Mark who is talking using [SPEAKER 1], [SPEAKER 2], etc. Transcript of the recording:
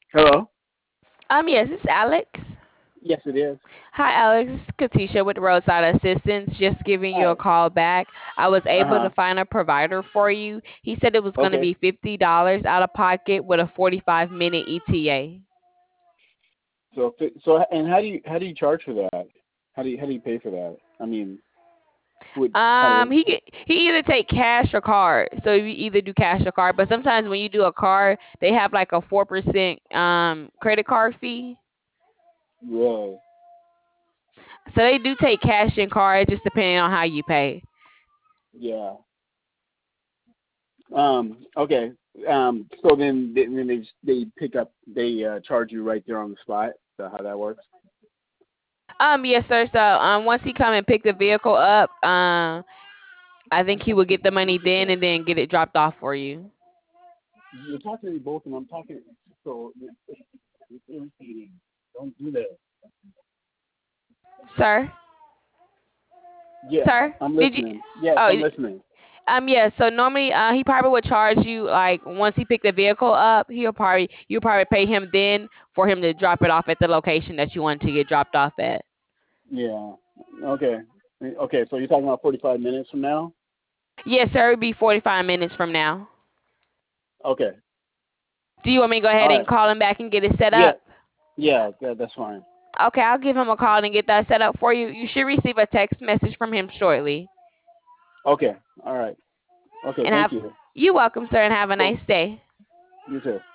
[SPEAKER 1] Hello.
[SPEAKER 2] Yes, it's Alex.
[SPEAKER 1] Yes, it is.
[SPEAKER 2] Hi, Alex. It's Katisha with Roadside Assistance. Just giving you a
[SPEAKER 1] Hi.
[SPEAKER 2] call back. I was
[SPEAKER 1] Uh
[SPEAKER 2] able to
[SPEAKER 1] huh.
[SPEAKER 2] find a provider for you. He said it was going to
[SPEAKER 1] Okay.
[SPEAKER 2] be $50 out of pocket with a 45-minute ETA.
[SPEAKER 1] And how do you charge for that? How do you pay for that? I mean, would how do
[SPEAKER 2] He either take cash or card. So you either do cash or card. But sometimes when you do a card, they have like a 4% credit card fee.
[SPEAKER 1] really?
[SPEAKER 2] So they do take cash and card, just depending on how you pay.
[SPEAKER 1] Yeah. Okay. So then they pick up charge you right there on the spot. Is that how that works?
[SPEAKER 2] Yes, sir. So once he come and pick the vehicle up, I think he will get the money then and then get it dropped off for you.
[SPEAKER 1] You're talking to me both, and I'm talking. So it's irritating. Don't do that.
[SPEAKER 2] Sir,
[SPEAKER 1] Yeah,
[SPEAKER 2] sir,
[SPEAKER 1] I'm
[SPEAKER 2] did you?
[SPEAKER 1] listening. Yes, I'm
[SPEAKER 2] Oh,
[SPEAKER 1] listening.
[SPEAKER 2] yeah. So normally, he probably would charge you like once he picked the vehicle up. You'll probably pay him then for him to drop it off at the location that you want to get dropped off at.
[SPEAKER 1] Yeah. Okay. Okay. So you're talking about 45 minutes from now?
[SPEAKER 2] Yes, sir. It'll be 45 minutes from now.
[SPEAKER 1] Okay.
[SPEAKER 2] Do you want me to go
[SPEAKER 1] All
[SPEAKER 2] ahead and
[SPEAKER 1] right.
[SPEAKER 2] call him back and get it set
[SPEAKER 1] Yeah.
[SPEAKER 2] up?
[SPEAKER 1] Yeah. That's fine.
[SPEAKER 2] Okay, I'll give him a call and get that set up for you. You should receive a text message from him shortly.
[SPEAKER 1] Okay. All right. Okay.
[SPEAKER 2] And
[SPEAKER 1] Thank
[SPEAKER 2] have
[SPEAKER 1] you.
[SPEAKER 2] you welcome, sir, and have a
[SPEAKER 1] So
[SPEAKER 2] nice day.
[SPEAKER 1] you too.